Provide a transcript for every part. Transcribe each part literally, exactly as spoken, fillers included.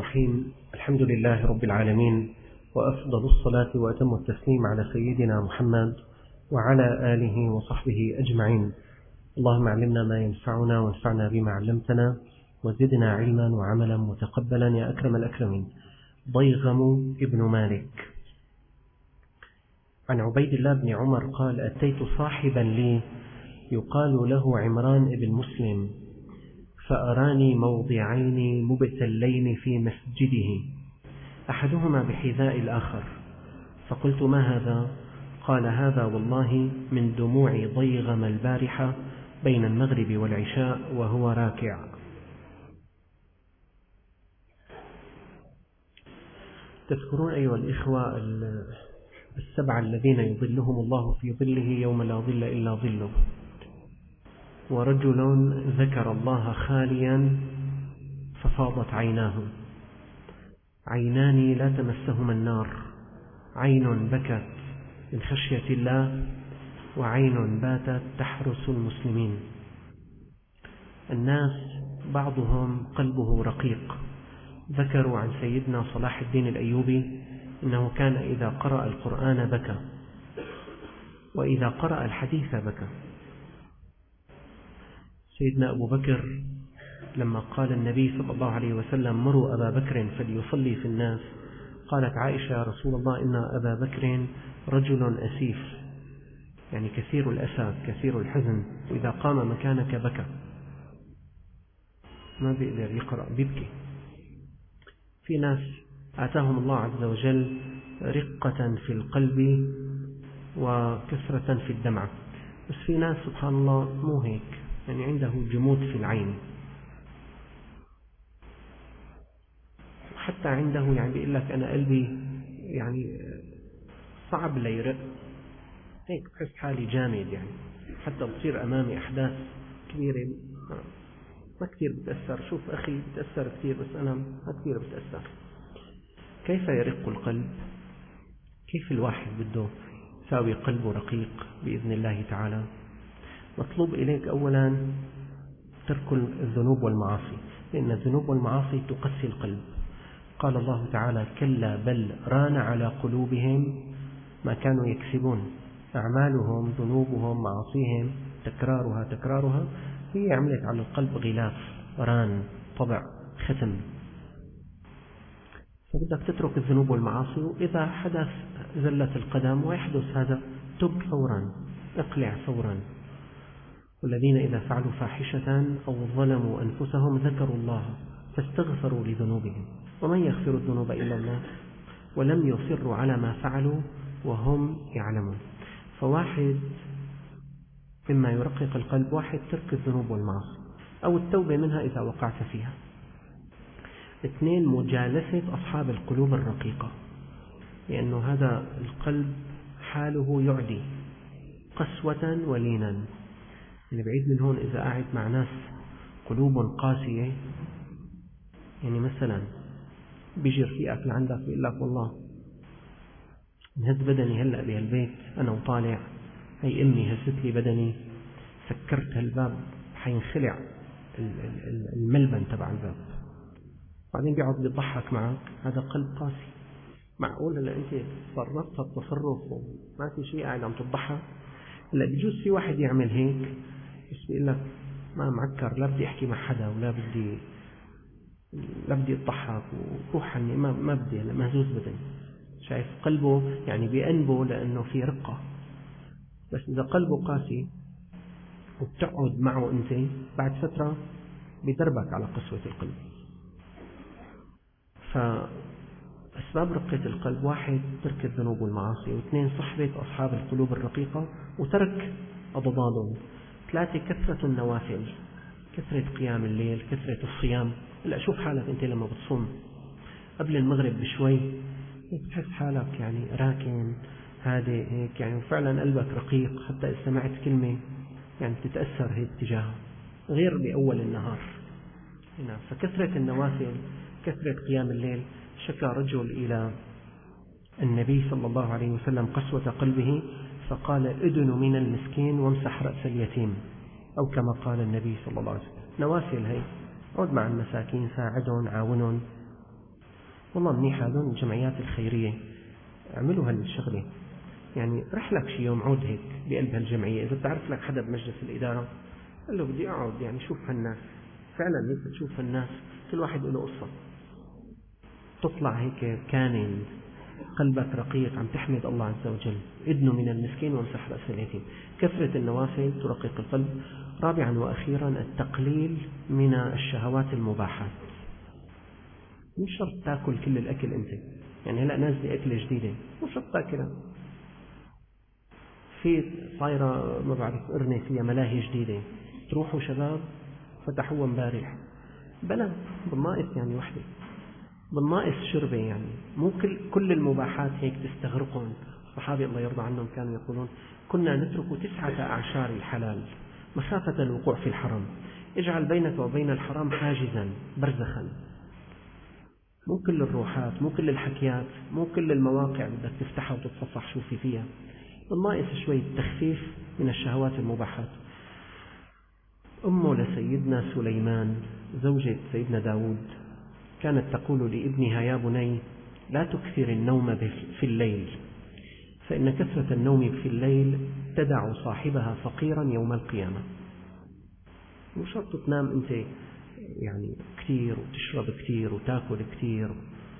الرحيم. الحمد لله رب العالمين، وأفضل الصلاة وأتم التسليم على سيدنا محمد وعلى آله وصحبه أجمعين. اللهم علمنا ما ينفعنا وانفعنا بما علمتنا وزدنا علما وعملا متقبلا يا أكرم الأكرمين. ضيغم ابن مالك عن عبيد الله بن عمر قال: أتيت صاحبا لي يقال له عمران بن مسلم فأراني موضعين مبتلين في مسجده، أحدهما بحذاء الآخر، فقلت: ما هذا؟ قال: هذا والله من دموع ضيغم البارحة بين المغرب والعشاء وهو راكع. تذكرون أيها الإخوة السبعة الذين يظلهم الله في ظله يوم لا ظل إلا ظله؟ ورجل ذكر الله خاليا ففاضت عيناه، عينان لا تمسهما النار، عين بكت من خشية الله وعين باتت تحرس المسلمين. الناس بعضهم قلبه رقيق. ذكروا عن سيدنا صلاح الدين الأيوبي إنه كان إذا قرأ القرآن بكى، وإذا قرأ الحديث بكى. سيدنا أبو بكر لما قال النبي صلى الله عليه وسلم: مروا أبا بكر فليصلي في الناس، قالت عائشة: يا رسول الله، إن أبا بكر رجل أسيف، يعني كثير الأسى كثير الحزن، وإذا قام مكانك بكى، ما بيقدر يقرأ، بيبكي. في ناس آتاهم الله عز وجل رقة في القلب وكثرة في الدمعة، بس في ناس سبحان الله مو هيك، يعني عنده جمود في العين، حتى عنده يعني بيقول لك: أنا قلبي يعني صعب ليرق، هيك بحس حالي جامد، يعني حتى بصير أمامي أحداث كبيرة ما كثير بتأثر. شوف أخي بتأثر كثير، بس أنا ما كثير بتأثر. كيف يرق القلب؟ كيف الواحد بده يساوي قلبه رقيق بإذن الله تعالى؟ مطلوب إليك أولا ترك الذنوب والمعاصي، لأن الذنوب والمعاصي تقسي القلب. قال الله تعالى: كلا بل ران على قلوبهم ما كانوا يكسبون. أعمالهم ذنوبهم معاصيهم تكرارها تكرارها هي عملت على القلب غلاف، ران، طبع، ختم. فبدك تترك الذنوب والمعاصي، وإذا حدث زلة القدم ويحدث هذا تب فورا، اقلع فورا. والذين إذا فعلوا فاحشة أو ظلموا أنفسهم ذكروا الله فاستغفروا لذنوبهم ومن يغفر الذنوب إلا الله ولم يصروا على ما فعلوا وهم يعلمون. فواحد مما يرقق القلب، واحد ترك الذنوب والمعاصي أو التوبة منها إذا وقعت فيها. اثنين، مجالسة أصحاب القلوب الرقيقة، لأن هذا القلب حاله يعدي قسوة ولينا. يعني بعيد من هون إذا قاعد مع ناس قلوب قاسية، يعني مثلا بيجي رفيقك لعندك بيقول لك: والله انهز بدني هلأ بهالبيت، أنا وطالع، هي أمي هزت لي بدني، سكرت هالباب حينخلع الملبن تبع الباب. بعدين بيقعد بيضحك معك، هذا قلب قاسي. معقول هلا أنت تصرفت التصرف وما في شيء قاعد عم تضحك؟ هلا بجوز في واحد يعمل هيك بس بيقول لك: ما معكر، لا بدي أحكي مع حدا ولا بدي لا بدي أضحك وروح عني، ما ما بدي، هلا مهزوز بدني. شايف قلبه يعني بأنبه لأنه في رقة. بس إذا قلبه قاسي وبتقعد معه أنت، بعد فترة بيدربك على قسوة القلب. فأسباب رقة القلب: واحد ترك الذنوب والمعاصي، واثنين صحبة أصحاب القلوب الرقيقة وترك أضدادهم، ثلاثة كثرة النوافل، كثرة قيام الليل، كثرة الصيام. هلا شوف حالك أنت لما بتصوم قبل المغرب بشوي، بتحس حالك يعني راكن هادئ هيك، يعني فعلا قلبك رقيق، حتى إذا سمعت كلمة يعني تتأثر هيك تجاهها، غير بأول النهار. هنا فكثرة النوافل، كثرة قيام الليل. شكى رجل إلى النبي صلى الله عليه وسلم قسوة قلبه فقال: ادن من المسكين وامسح رأس اليتيم، أو كما قال النبي صلى الله عليه وسلم. نوافل هي، عود مع المساكين، ساعدهم، عاونهم. والله منيح هذول الجمعيات الخيرية، اعملوا هالشغلة، يعني رح لك شي يوم عود هيك بقلب هالجمعية، إذا بتعرف لك حدا بمجلس الإدارة قال له بدي أقعد يعني شوف هالناس، فعلا هيك تشوف هالناس كل واحد له قصة، تطلع هيك كانن قلبك رقيق عم تحمد الله عز وجل. ادنوا من المسكين وامسح رأس اليتيم. كثرة النوافل ترقق القلب. رابعا وأخيرا التقليل من الشهوات المباحات. مش شرط تاكل كل الأكل أنت، يعني هلأ نازلة أكلة جديدة مش شرط تاكلها، في صايرة ما بعرف قرنة فيها ملاهي جديدة، تروحوا شباب فتحوها امبارح، بلا بالناقص يعني وحدة، بالناقص شربة، يعني مو كل كل المباحات هيك تستغرقهم. الصحابة الله يرضى عنهم كانوا يقولون كنا نترك تسعة أعشار الحلال مخافة الوقوع في الحرام، اجعل بينك وبين الحرام حاجزا برزخا. مو كل الروحات، مو كل الحكيات، مو كل المواقع بدك تفتحها وتتصفح شو في فيها، بالناقص شوي تخفيف من الشهوات المباحات. أمه لسيدنا سليمان زوجة سيدنا داود كانت تقول لابنها يا بني لا تكثر النوم في الليل، فإن كثرة النوم في الليل تدع صاحبها فقيرا يوم القيامة. مو شرط تنام أنت يعني كثير وتشرب كثير وتاكل كثير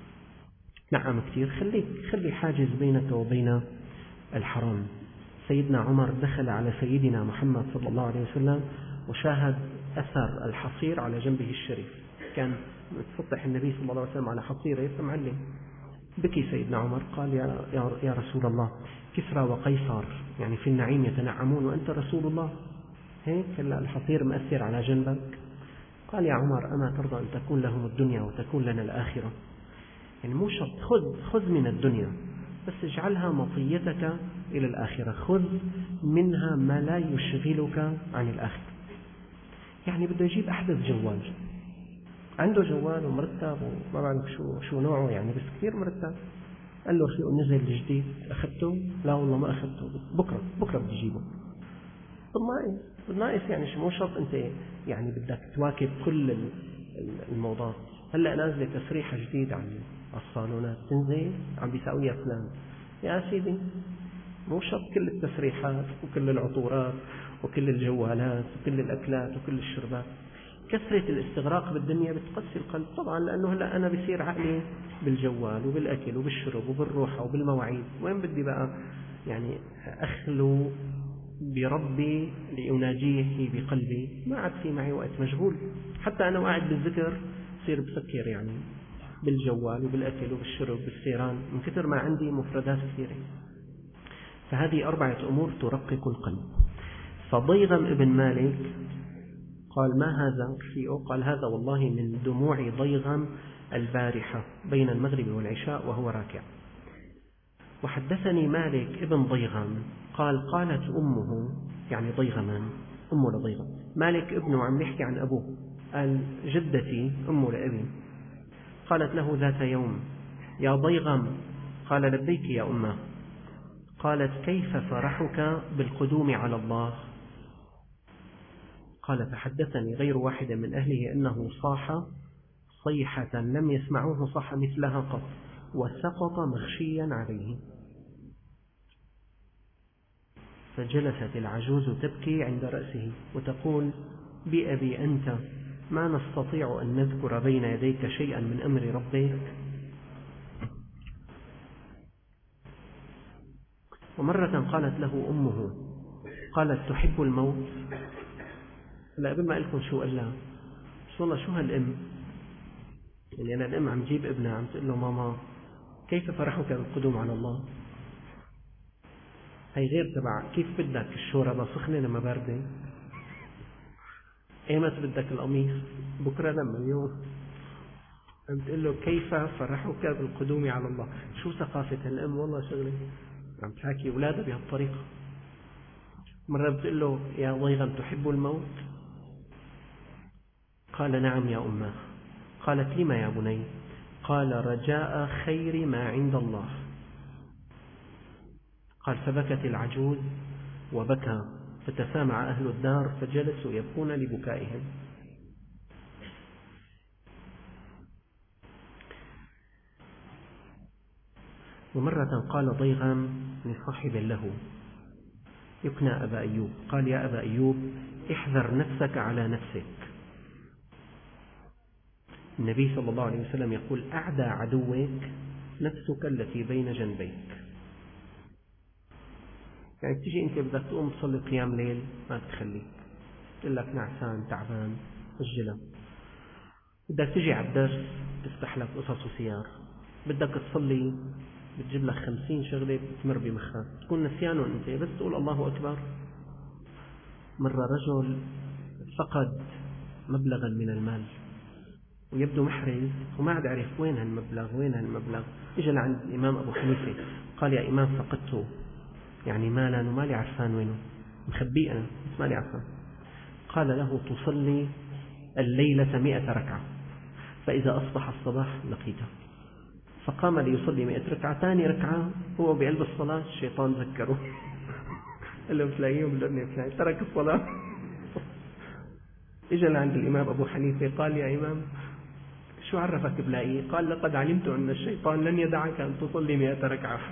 نعم كثير، خليك خلي حاجز بينك وبين الحرام. سيدنا عمر دخل على سيدنا محمد صلى الله عليه وسلم وشاهد أثر الحصير على جنبه الشريف، كان متسطح النبي صلى الله عليه وسلم على حصيرة يتمعلم. بكي سيدنا عمر قال يا, يا رسول الله كسرى وقيصر يعني في النعيم يتنعمون وأنت رسول الله، هيك الحصير مأثر على جنبك. قال يا عمر أما ترضى أن تكون لهم الدنيا وتكون لنا الآخرة؟ يعني مو شرط خذ خذ من الدنيا بس اجعلها مطيتك إلى الآخرة، خذ منها ما لا يشغلك عن الآخرة. يعني بده يجيب أحدث جوال، عنده جوال ومرتب وما بعرف شو شو نوعه يعني بس كثير مرتب، قال له أخي نزل جديد أخذته؟ لا والله ما أخذته، بكرة بكرة بدي أجيبه. بالناقص بالناقص يعني مو شرط أنت يعني بدك تواكب كل الموضات. هلأ نازلة تسريحة جديد عن الصالونات تنزل عم بيساويها فلان، يا سيدي مو شرط كل التسريحات وكل العطورات وكل الجوالات وكل الأكلات وكل الشربات. كثرة الاستغراق بالدنيا بتقسي القلب طبعا، لأنه هلأ أنا بصير عقلي بالجوال وبالأكل وبالشرب وبالروحة وبالمواعيد، وين بدي بقى يعني أخلو بربي لأناجيه بقلبي؟ ما عاد في معي وقت، مشغول. حتى أنا وقاعد بالذكر صير بسكر يعني بالجوال وبالأكل وبالشرب بالسيران من كثر ما عندي مفردات كثيرة. فهذه أربعة أمور ترقق القلب. فضيغم ابن مالك قال ما هذا فيه؟ قال هذا والله من دموع ضيغم البارحة بين المغرب والعشاء وهو راكع. وحدثني مالك ابن ضيغم قال قالت أمه يعني ضيغما أمه لضيغم، مالك ابنه عم يحكي عن أبوه، قال جدتي أمه لأبي قالت له ذات يوم يا ضيغم، قال لبيك يا أمه، قالت كيف فرحك بالقدوم على الله؟ قال فحدثني غير واحد من أهله أنه صاح صيحة لم يسمعوه صح مثلها قط وسقط مغشيا عليه. فجلست العجوز تبكي عند رأسه وتقول بأبي أنت ما نستطيع أن نذكر بين يديك شيئا من أمر ربك. ومرة قالت له أمه قالت تحب الموت؟ لا قبل ما أقولكم شو قال لها، بس والله شو هالأم، يعني أنا الأم عم تجيب ابنها عم تقول له ماما كيف فرحك بالقدوم على الله؟ هي غير تبع كيف بدك الشوربة سخنة لما باردة، ايمت بدك القميص بكرة لما اليوم، عم تقول له كيف فرحك بالقدوم على الله. شو ثقافة الأم والله شغلة، عم تحكي أولادها بهالطريقة. مرة بتقول له يا ضيغم تحب الموت؟ قال نعم يا أمه. قالت لما يا بني؟ قال رجاء خير ما عند الله. قال فبكت العجوز وبكى فتسامع أهل الدار فجلسوا يبكون لبكائهم. ومرة قال ضيغام لصاحب له يكنى أبا أيوب، قال: يا أبا أيوب، احذر نفسك على نفسك. النبي صلى الله عليه وسلم يقول: أعدى عدوك نفسك التي بين جنبيك. يعني تجي أنت بدك تقوم تصلي قيام ليل ما تخليك، تقول لك نعسان تعبان أجلها. بدك تجي على الدرس تفتح لك قصص وسيار، بدك تصلي بتجيب لك خمسين شغلة بتمر بمخك، تكون نسيانه أنت بس تقول الله أكبر. مرة رجل فقد مبلغا من المال ويبدو محرز وما عاد عرف وين هالمبلغ وين هالمبلغ إجا لعند الإمام أبو حنيفة قال: يا إمام، فقدته يعني مالا ومالي عرفان وينه، مخبيه أنا بس مالي عرفان. قال له: تصلي الليلة مئة ركعة، فإذا أصبح الصباح لقيته. فقام ليصلي مئة ركعة. ثاني ركعة هو بقلب الصلاة الشيطان ذكره قال له: بتلاقيهم بلدني ترك الصلاة. إجا لعند الإمام أبو حنيفة قال: يا إمام، شو عرفك بلاقيه؟ قال: لقد علمت أن الشيطان لن يدعك أن تصلي مئة ركعة.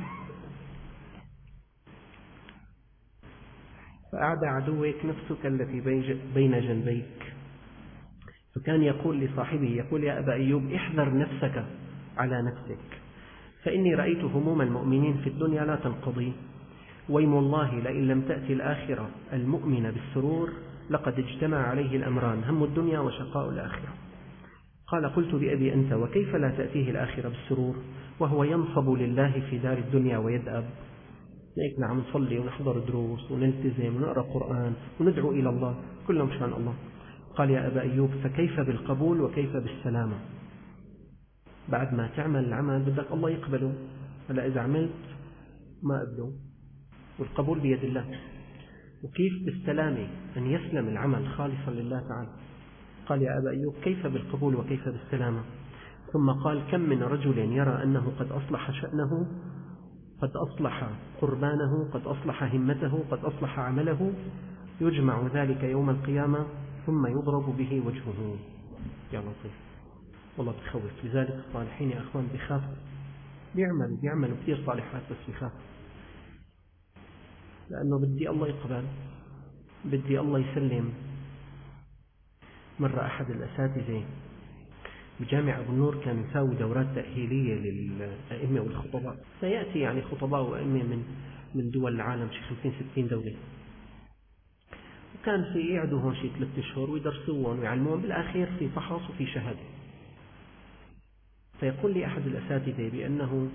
فأعدى عدوك نفسك التي بين جنبيك. فكان يقول لصاحبه، يقول: يا أبا أيوب، احذر نفسك على نفسك، فإني رأيت هموم المؤمنين في الدنيا لا تنقضي، ويم الله لئن لم تأتي الآخرة المؤمن بالسرور لقد اجتمع عليه الأمران، هم الدنيا وشقاء الآخرة. قال: قلت بأبي أنت، وكيف لا تأتيه الآخرة بالسرور وهو ينصب لله في دار الدنيا ويدأب؟ هيك نعم نصلي ونحضر دروس ونلتزم ونقرأ قرآن وندعو إلى الله كله مشان الله. قال: يا أبا أيوب، فكيف بالقبول وكيف بالسلامة؟ بعد ما تعمل العمل بدك الله يقبله، هلا إذا عملت ما قبله، والقبول بيد الله. وكيف بالسلامة أن يسلم العمل خالصا لله تعالى؟ قال: يا أبا أيوب، كيف بالقبول وكيف بالسلامة؟ ثم قال: كم من رجل يرى أنه قد أصلح شأنه، قد أصلح قربانه، قد أصلح همته، قد أصلح عمله، يجمع ذلك يوم القيامة ثم يضرب به وجهه. يا لطيف، والله بتخوف. لذلك الصالحين يا أخوان بيخافوا، بيعملوا بيعملوا كثير صالحات بس بيخافوا، لأنه بدي الله يقبل، بدي الله يسلم. مرة أحد الأساتذة بجامع أبو النور كان يساوي دورات تأهيلية للأئمة والخطباء، سيأتي يعني خطباء وأئمة من من دول العالم، شي خمسين ستين دولة، وكان في يقعدوا هون شي ثلاثة أشهر ويدرسوهم ويعلموهم، بالأخير في فحص وفي شهادة. فيقول لي أحد الأساتذة بأنه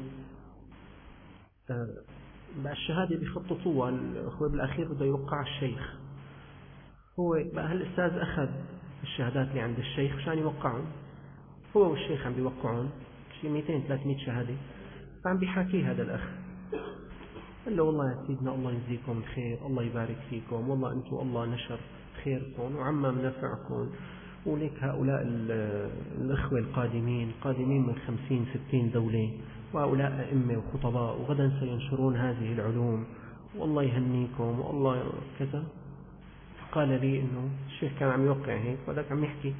الشهادة بيخططوها الأخوة، بالأخير بده يوقع الشيخ. هو بقى هالأستاذ أخذ الشهادات اللي عند الشيخ عشان يوقعهم، هو والشيخ عم بيوقعون شي مئتين ثلاثمئة شهادة. فعم بيحاكي هذا الأخ، قال له: والله يا سيدنا الله يجزيكم الخير، الله يبارك فيكم، والله أنتم الله نشر خيركم وعمم نفعكم، ولك هؤلاء الأخوة القادمين قادمين من خمسين ستين دولة، وهؤلاء أئمة وخطباء، وغدا سينشرون هذه العلوم، والله يهنيكم والله كذا. فقال لي إنه الشيخ كان عم يوقع هيك وذاك عم يحكي،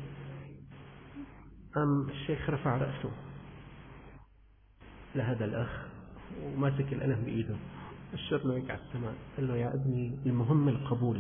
قام الشيخ رفع رأسه لهذا الأخ وماسك القلم بإيده، أشر له هيك على السماء، قال له: يا ابني، المهم القبول،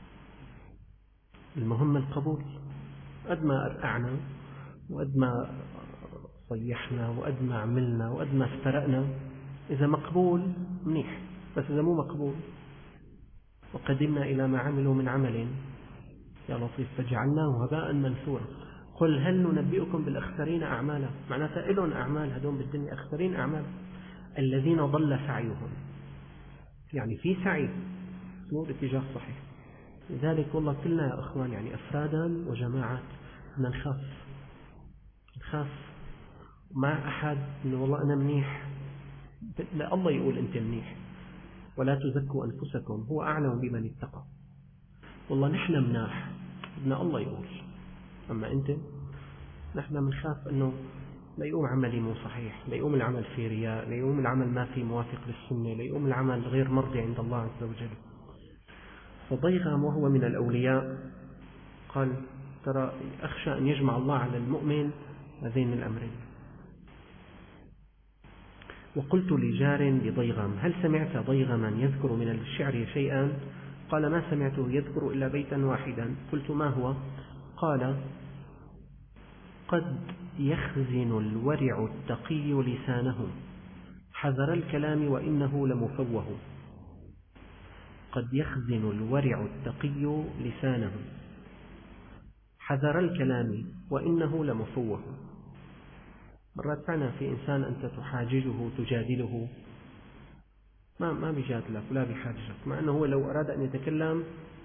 المهم القبول. قد ما أرقعنا وقد ما صيحنا وقد ما عملنا وقد ما افترقنا، إذا مقبول منيح، بس إذا مو مقبول وقدمنا إلى ما عملوا من عمل يا لطيف فجعلناه هباء منثورا. قل هل ننبئكم بالأخسرين أعمالا؟ معناتها إلهم أعمال هدول بالدنيا أخسرين أعمال، الذين ضل سعيهم، يعني في سعي مو باتجاه صحيح. لذلك والله كلنا يا أخوان يعني أفرادا وجماعات بدنا نخاف، نخاف مع أحد إنه والله أنا منيح، لا، الله يقول أنت منيح، ولا تزكوا أنفسكم هو أعلم بمن اتقى. والله نحن مناح، بدنا الله يقول، أما أنت نحن منخاف أنه لا يقوم عملي مو صحيح، لا يقوم العمل في رياء، لا يقوم العمل ما في موافق للسنة، لا يقوم العمل غير مرضي عند الله عز وجل. فضيغام وهو من الأولياء قال: ترى أخشى أن يجمع الله على المؤمن هذين الأمرين. وقلت لجار لضيغم: هل سمعت ضيغما يذكر من الشعر شيئا؟ قال: ما سمعته يذكر إلا بيتا واحدا. قلت: ما هو؟ قال: قد يخزن الورع التقي لسانه حذر الكلام وإنه لمفوه. قد يخزن الورع التقي لسانه حذر الكلام وإنه لمفوه. مرات فعلا في إنسان أنت تحاججه تجادله ما ما بيجادلك ولا بيحاججك، مع أنه هو لو أراد أن يتكلم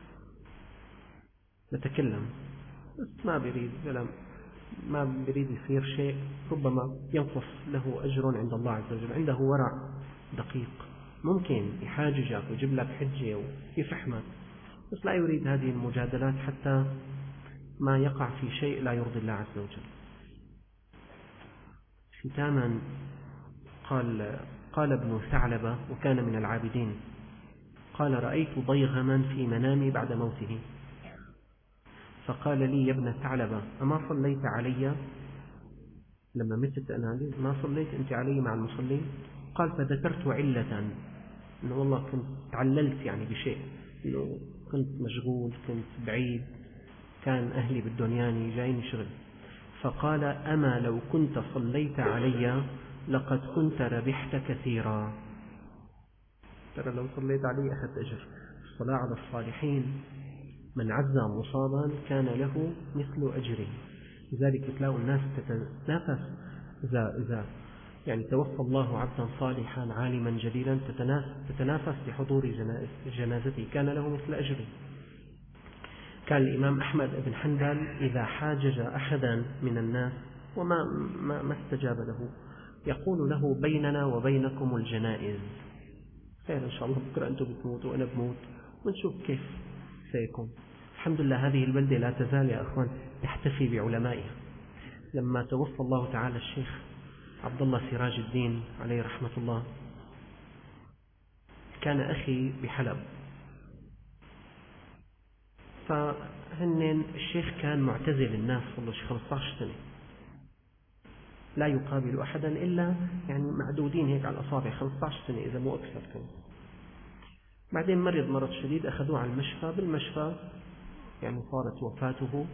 يتكلم، بس ما بيريد ولا ما بيريد يصير شيء ربما ينقص له أجر عند الله عز وجل. عنده ورع دقيق، ممكن يحاججك ويجيب لك حجة ويفحمك، بس لا يريد هذه المجادلات حتى ما يقع في شيء لا يرضي الله عز وجل. ختاما قال قال ابن ثعلبة وكان من العابدين: قال: رأيت ضيغما في منامي بعد موته، فقال لي: يا ابن ثعلبة، أما صليت علي لما متت أنا؟ ما صليت أنت علي مع المصلين؟ قال: فذكرت علة، إنه والله كنت تعللت يعني بشيء، إنه كنت مشغول، كنت بعيد، كان أهلي بالدنياني جايني شغل. فقال: أما لو كنت صليت علي لقد كنت ربحت كثيرا. ترى لو صليت علي أخذت أجر. الصلاة على الصالحين من عزى مصابا كان له مثل أجره. لذلك تلاقوا الناس تتنافس إذا إذا يعني توفى الله عبدا صالحا عالما جليلا تتنافس بحضور جنازته، كان له مثل أجره. كان الإمام أحمد بن حنبل إذا حاجج أحدا من الناس وما ما, ما استجاب له يقول له: بيننا وبينكم الجنائز، خير إن شاء الله، بكرة أنتم بتموتوا وأنا بموت ونشوف كيف سيكون. الحمد لله هذه البلدة لا تزال يا أخوان تحتفي بعلمائها. لما توفى الله تعالى الشيخ عبد الله سراج الدين عليه رحمة الله، كان أخي بحلب، فهن الشيخ كان معتزل الناس صلى خمسة عشر سنة، لا يقابل أحدا إلا يعني معدودين هيك على الأصابع، خمسة عشر سنة إذا مو أكثر كان. بعدين مرض مرض شديد، أخذوه على المشفى، بالمشفى يعني صارت وفاته،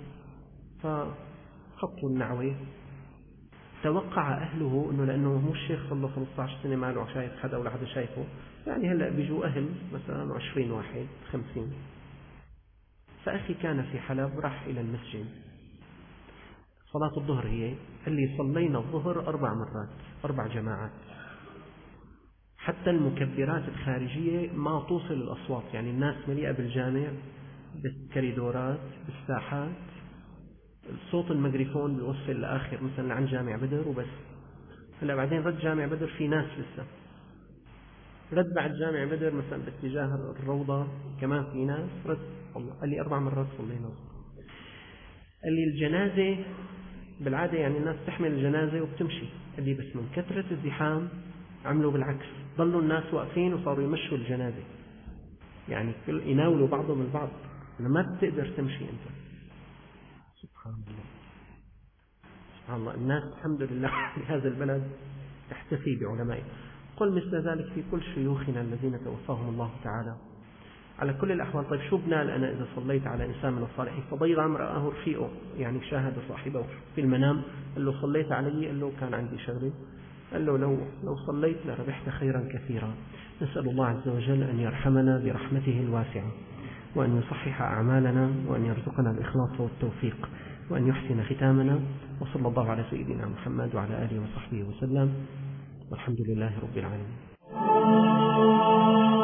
فخطوا النعوة. توقع أهله أنه لأنه مو الشيخ صلى الله خمسة عشر سنة ما له شايف حدا ولا حدا شايفه، يعني هلأ بيجوا أهل مثلا عشرين واحد خمسين. فأخي كان في حلب، راح إلى المسجد صلاة الظهر، هي اللي صلينا الظهر أربع مرات، أربع جماعات، حتى المكبرات الخارجية ما توصل الأصوات، يعني الناس مليئة بالجامع، بالكريدورات، بالساحات، صوت الميكروفون بيوصل لآخر مثلا عن جامع بدر وبس. هلا بعدين رد جامع بدر في ناس لسه، رد بعد جامع بدر مثلا باتجاه الروضة كمان في ناس، رد والله قال لي أربع مرات صلينا. قال لي الجنازة بالعادة يعني الناس تحمل الجنازة وبتمشي، قال لي بس من كثرة الزحام عملوا بالعكس، ضلوا الناس واقفين وصاروا يمشوا الجنازة، يعني كل يناولوا بعضهم البعض، ما بتقدر تمشي أنت. سبحان الله سبحان الله. الناس الحمد لله في هذا البلد تحتفي بعلمائه. قل مثل ذلك في كل شيوخنا الذين توفاهم الله تعالى. على كل الأحوال، طيب شو بنال أنا إذا صليت على إنسان من الصالحين؟ فضيغم رآه رفيقه، يعني شاهد صاحبه في المنام، قال له: صليت علي؟ قال له: كان عندي شغلة. قال له: لو لو صليت لربحت خيرا كثيرا. نسأل الله عز وجل أن يرحمنا برحمته الواسعة، وأن يصحح أعمالنا، وأن يرزقنا الإخلاص والتوفيق، وأن يحسن ختامنا. وصلى الله على سيدنا محمد وعلى آله وصحبه وسلم، والحمد لله رب العالمين.